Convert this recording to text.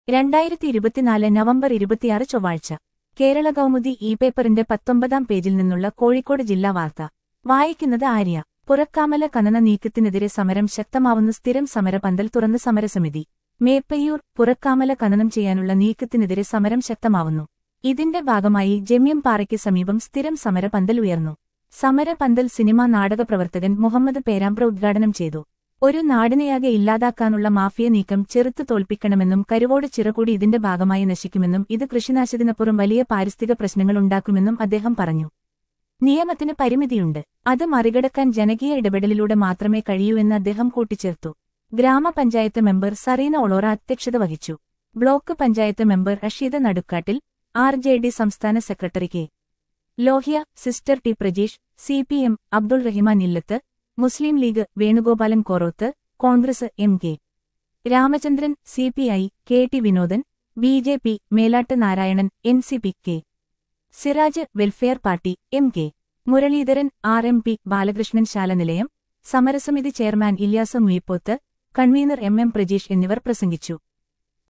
2024 November 26 ചൊവ്വാഴ്ച കേരള കൗമുദി പേപ്പറിന്റെ 19-ാം പേജിൽ നിന്നുള്ള കോഴിക്കോട് ജില്ലാ വാർത്ത വായിക്കുന്നത് ആര്യ. പുറക്കാമല ഖനന നീക്കത്തിനെതിരെ സമരം ശക്തമാവുന്നു. സ്ഥിരം സമരപന്തൽ തുറന്ന് സമരസമിതി. മേപ്പയ്യൂർ. പുറക്കാമല ഖനനം ചെയ്യാനുള്ള നീക്കത്തിനെതിരെ സമരം ശക്തമാവുന്നു. ഇതിന്റെ ഭാഗമായി ജമ്യംപാറയ്ക്ക് സമീപം സ്ഥിരം സമരപന്തൽ ഉയർന്നു. സമരപന്തൽ സിനിമാ നാടക പ്രവർത്തകൻ മുഹമ്മദ് പേരാമ്പ്ര ഉദ്ഘാടനം ചെയ്തു. ഒരു നാടിനെയാകെ ഇല്ലാതാക്കാനുള്ള മാഫിയ നീക്കം ചെറുത്തു തോൽപ്പിക്കണമെന്നും കരുവോട് ചിറകൂടി ഇതിന്റെ ഭാഗമായി നശിക്കുമെന്നും ഇത് കൃഷിനാശത്തിനപ്പുറം വലിയ പാരിസ്ഥിതിക പ്രശ്നങ്ങൾ ഉണ്ടാക്കുമെന്നും അദ്ദേഹം പറഞ്ഞു. നിയമത്തിന് പരിമിതിയുണ്ട്. അത് മറികടക്കാൻ ജനകീയ ഇടപെടലിലൂടെ മാത്രമേ കഴിയൂ എന്ന് അദ്ദേഹം കൂട്ടിച്ചേർത്തു. ഗ്രാമപഞ്ചായത്ത് മെമ്പർ സറീന ഒളോറ അധ്യക്ഷത വഹിച്ചു. Block panchayat member Rasheeda Nadukkattil, RJD സംസ്ഥാന secretary K. Lohya, sister T Prajeesh, CPM Abdul Rahiman Illath, Muslim League Venugopalan Koroth, Congress MK Ramachandran, CPI KT Vinodan, BJP Melatt Narayanan, NCP K. Siraj, Welfare Party MK Muraleedharan, RMP Balakrishnan Shalanilayam, സമരസമിതി chairman Ilyas Muyippoth, convener MM Prajeesh എന്നിവർ പ്രസംഗിച്ചു.